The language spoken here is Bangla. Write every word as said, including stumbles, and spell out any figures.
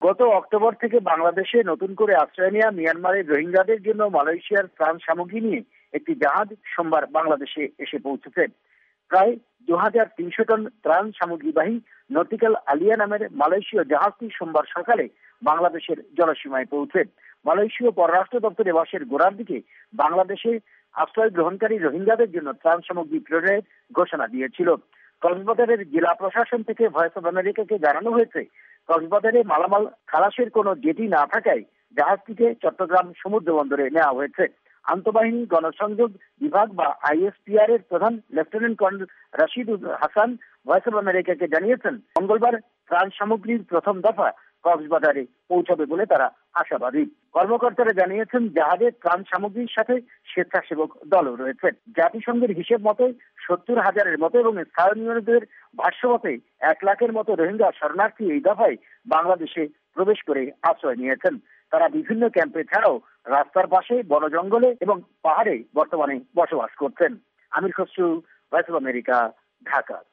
গত অক্টোবর থেকে বাংলাদেশে নতুন করে আশ্রয় নেওয়া মিয়ানমারের রোহিঙ্গাদের জন্য মালয়েশিয়ার ত্রাণ সামগ্রী নিয়ে একটি জাহাজ সোমবার বাংলাদেশে এসে পৌঁছেছে। প্রায় দু হাজার তিনশো টন ত্রাণ সামগ্রীবাহী নটিক্যাল আলিয়া নামের মালয়েশীয় জাহাজটি সোমবার সকালে বাংলাদেশের জলসীমায় পৌঁছে। মালয়েশীয় পররাষ্ট্র দপ্তর এ মাসের গোড়ার দিকে বাংলাদেশে আশ্রয় গ্রহণকারী রোহিঙ্গাদের জন্য ত্রাণ সামগ্রী প্রেরণের ঘোষণা দিয়েছিল। কক্সবাজারের জেলা প্রশাসন থেকে ভয়েস অব আমেরিকাকে জানানো হয়েছে, কক্সবাজারে মালামাল খালাসের কোনো জেটি না থাকায় জাহাজটিকে চট্টগ্রাম সমুদ্র বন্দরে নেওয়া হয়েছে। আন্তঃবাহিনী গণসংযোগ বিভাগ বা আইএসপিআর এর প্রধান lieutenant colonel Rashid Hasan voice of আমেরিকাকে জানিয়েছেন, মঙ্গলবার ত্রাণ সামগ্রীর প্রথম দফা কক্সবাজারে পৌঁছাবে বলে তারা আশাবাদী। কর্মকর্তারা জানিয়েছেন, জাহাজের ত্রাণ সামগ্রীর সাথে স্বেচ্ছাসেবক দলও রয়েছে। জাতিসংঘের হিসেব মতে সত্তর হাজারের মতো এবং স্থানীয়দের ভাষ্য মতে এক লাখের মতো রোহিঙ্গা শরণার্থী এই দফায় বাংলাদেশে প্রবেশ করে আশ্রয় নিয়েছেন। তারা বিভিন্ন ক্যাম্পে ছাড়াও রাস্তার পাশে, বন জঙ্গলে এবং পাহাড়ে বর্তমানে বসবাস করছেন। Amir Khasru, voice of America, Dhaka.